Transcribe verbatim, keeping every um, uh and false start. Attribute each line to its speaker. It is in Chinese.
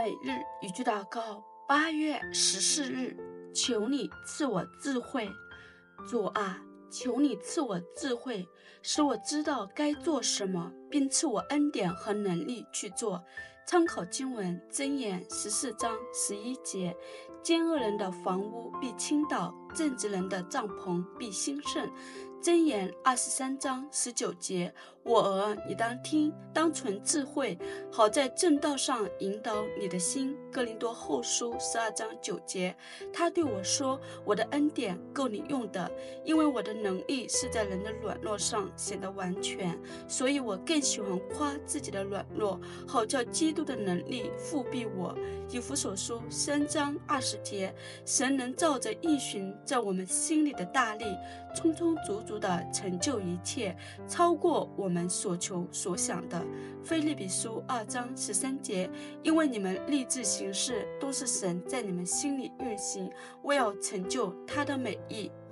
Speaker 1: 每日一句祷告，八月十四日，求你赐我智慧。主啊，求你赐我智慧，使我知道该做什么，并赐我恩典和能力去做。参考经文箴言十四章十一节，奸恶人的房屋必倾倒，正直人的帐篷必兴盛。箴言二十三章十九节，我儿，你当听，当存智慧，好在正道上引导你的心。哥林多后书十二章九节，他对我说，我的恩典够你用的，因为我的能力是在人的软弱上显得完全，所以我更喜欢夸自己的软弱，好叫基督的能力复庇我。以弗所书三章二十节，神能照着应许在我们心里的大力，充充足足的成就一切，超过我们所求所想的。腓立比书二章十三节，因为你们立志行事，都是神在你们心里运行，为要成就他的美意。